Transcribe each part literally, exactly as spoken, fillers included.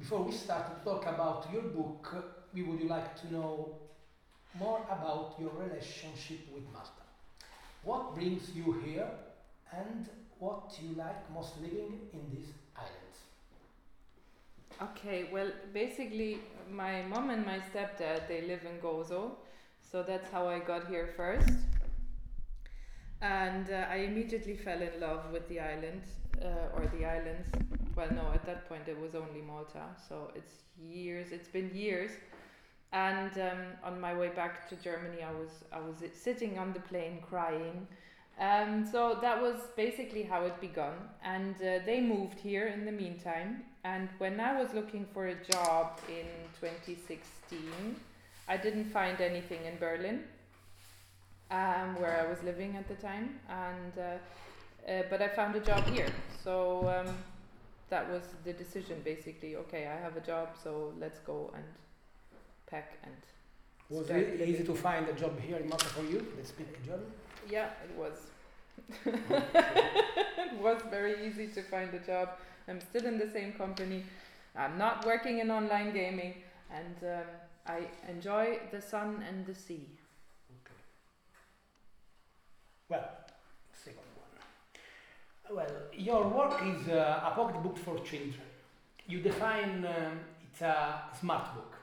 before we start to talk about your book, we would like to know more about your relationship with Malta. What brings you here and what you like most living in these islands? Okay, well, basically, my mom and my stepdad, they live in Gozo, so that's how I got here first. And uh, I immediately fell in love with the island, uh, or the islands. Well, no, at that point it was only Malta, so it's years, it's been years. And um, on my way back to Germany, I was I was sitting on the plane crying. Um, so that was basically how it began. And uh, they moved here in the meantime. And when I was looking for a job in twenty sixteen, I didn't find anything in Berlin, um, where I was living at the time. And uh, uh, but I found a job here. So um, that was the decision, basically. Okay, I have a job, so let's go and pack and Was start it living easy to here. find a job here in Malta for you that speak German? Yeah, it was. It was very easy to find a job. I'm still in the same company. I'm not working in online gaming, and um, I enjoy the sun and the sea. Okay. Well, second one. Well, your work is uh, a pocket book for children. You define um, it's a smart book.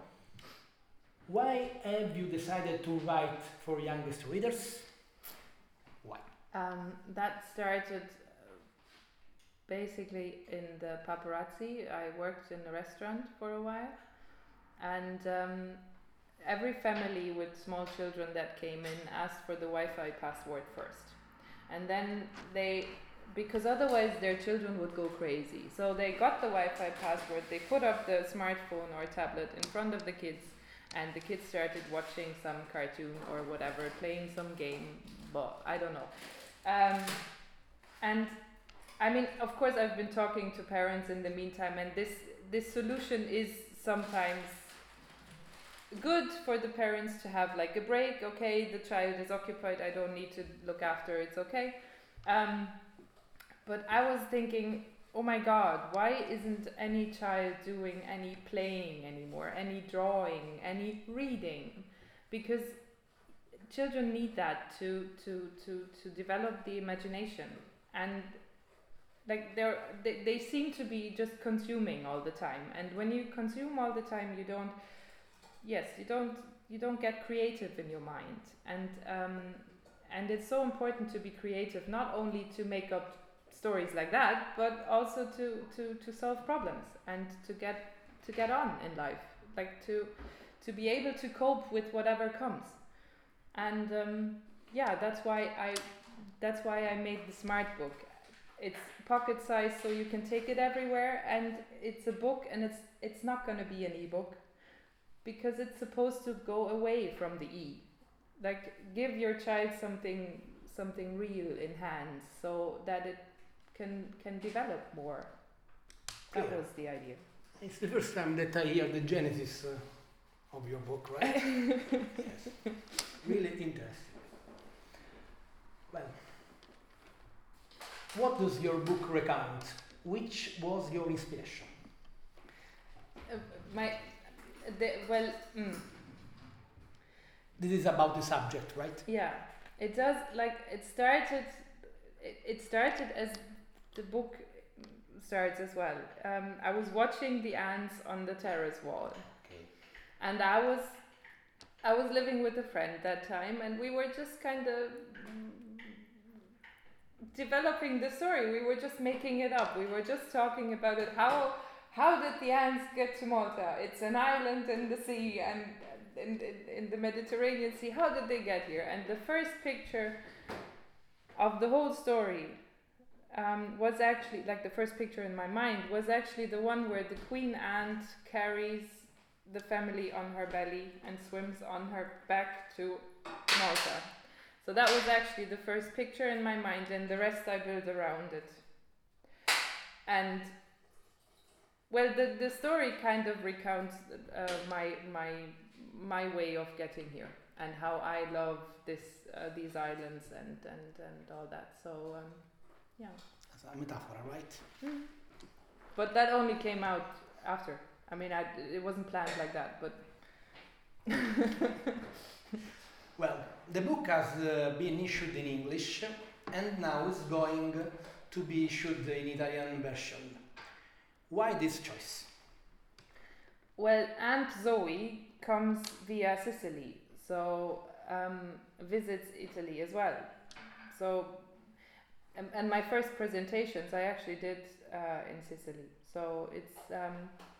Why have you decided to write for youngest readers? Why? Um, that started uh, basically in the paparazzi. I worked in a restaurant for a while, and um, every family with small children that came in asked for the Wi-Fi password first, and then they, because otherwise their children would go crazy. So they got the Wi-Fi password, they put up the smartphone or tablet in front of the kids, and the kids started watching some cartoon or whatever, playing some game, but I don't know. Um, and I mean, of course, I've been talking to parents in the meantime, and this this solution is sometimes good for the parents to have like a break. Okay, the child is occupied, I don't need to look after, it's okay. Um, but I was thinking, oh my god, why isn't any child doing any playing anymore, any drawing, any reading? Because children need that to to to to develop the imagination, and like they're they, they seem to be just consuming all the time, and when you consume all the time, you don't yes you don't you don't get creative in your mind, and um and it's so important to be creative, not only to make up stories like that, but also to to to solve problems and to get to get on in life, like to to be able to cope with whatever comes. And um, yeah, that's why I that's why I made the smart book. It's pocket size, so you can take it everywhere, and it's a book, and it's it's not going to be an ebook, because it's supposed to go away from the e. Like, give your child something something real in hands, so that it can can develop more. That Clear. was the idea. It's the first time that I hear the genesis uh, of your book, right? Yes. Really interesting. Well, what does your book recount? Which was your inspiration? Uh, my, the, well, mm, This is about the subject, right? yeah, it does. Like, it started. It, it started as the book starts as well. Um, I was watching the ants on the terrace wall, Okay. and I was I was living with a friend that time, and we were just kind of developing the story. We were just making it up. We were just talking about it. How how did the ants get to Malta? It's an island in the sea and in, in, in the Mediterranean Sea. How did they get here? And the first picture of the whole story um, was actually, like, the first picture in my mind was actually the one where the queen ant carries the family on her belly and swims on her back to Malta. So that was actually the first picture in my mind, and the rest I built around it. And well, the the story kind of recounts uh, my my my way of getting here and how I love this uh, these islands and, and, and all that. So um, yeah. As a metaphor, right? Mm. But that only came out after. I mean, I, it wasn't planned like that, but. Well, the book has uh, been issued in English and now is going to be issued in Italian version. Why this choice? Well, Aunt Zoe comes via Sicily, so um, visits Italy as well. So, and, and my first presentations I actually did uh, in Sicily. So it's, um,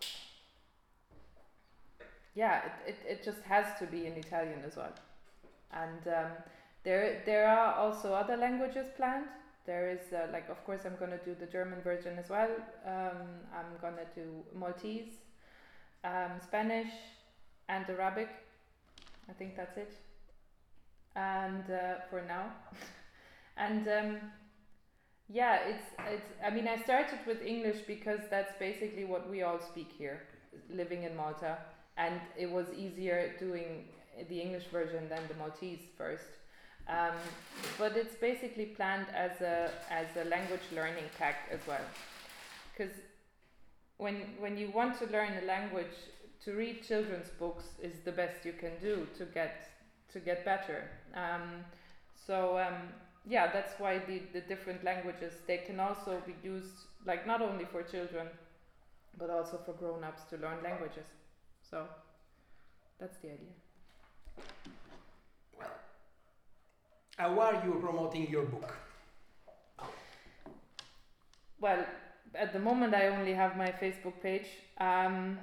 yeah, it, it, it just has to be in Italian as well. And um, there there are also other languages planned. There is, uh, like, of course, I'm going to do the German version as well. Um, I'm going to do Maltese, um, Spanish, and Arabic. I think that's it. And uh, for now. and um, yeah, it's, it's, I mean, I started with English because that's basically what we all speak here, living in Malta. And it was easier doing the English version than the Maltese first. Um, but it's basically planned as a as a language learning pack as well, because when when you want to learn a language, to read children's books is the best you can do to get to get better. Um, so um, yeah, that's why the the different languages, they can also be used, like, not only for children, but also for grown-ups to learn languages. So that's the idea. How are you promoting your book? Well, at the moment I only have my Facebook page. Um,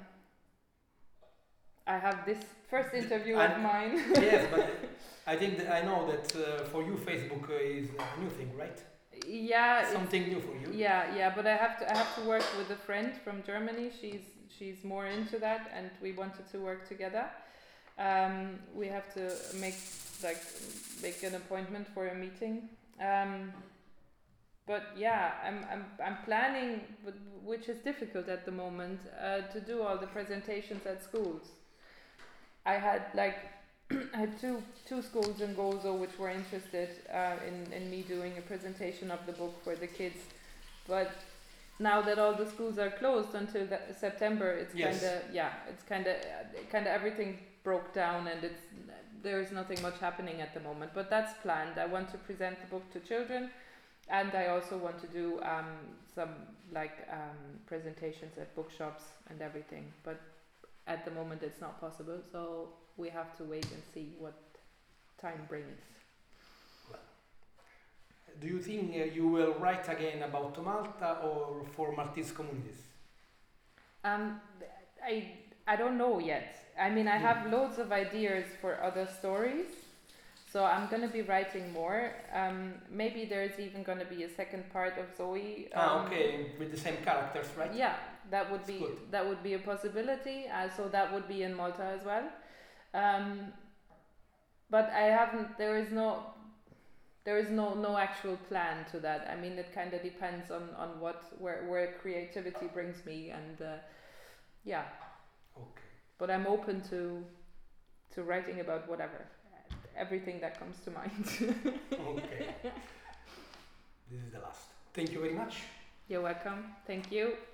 I have this first interview of mine. Yes, but I think that I know that uh, for you Facebook is a new thing, right? Yeah, something new for you. Yeah, yeah, but I have to I have to work with a friend from Germany. She's she's more into that, and we wanted to work together. Um, we have to make like make an appointment for a meeting. Um, but yeah, I'm I'm I'm planning, but which is difficult at the moment, uh, to do all the presentations at schools. I had like I had two two schools in Gozo which were interested uh, in in me doing a presentation of the book for the kids, but now that all the schools are closed until the September, it's yes. kind of yeah, it's kind of kind of everything broke down, and it's there is nothing much happening at the moment. But that's planned. I want to present the book to children, and I also want to do um, some like um, presentations at bookshops and everything. But at the moment, it's not possible, so we have to wait and see what time brings. Well, do you think uh, you will write again about Malta or for Maltese communities? Um, I I don't know yet. I mean, I have loads of ideas for other stories, so I'm going to be writing more. Um, maybe there's even going to be a second part of Zoe. Um, ah, okay, with the same characters, right? Yeah, that would That's be good. that would be a possibility. Uh, so that would be in Malta as well. Um, but I haven't. There is no. There is no no actual plan to that. I mean, it kind of depends on on what where where creativity brings me, and uh, yeah. Okay. But I'm open to to writing about whatever, everything that comes to mind. Okay. This is the last. Thank you very much. You're welcome. Thank you.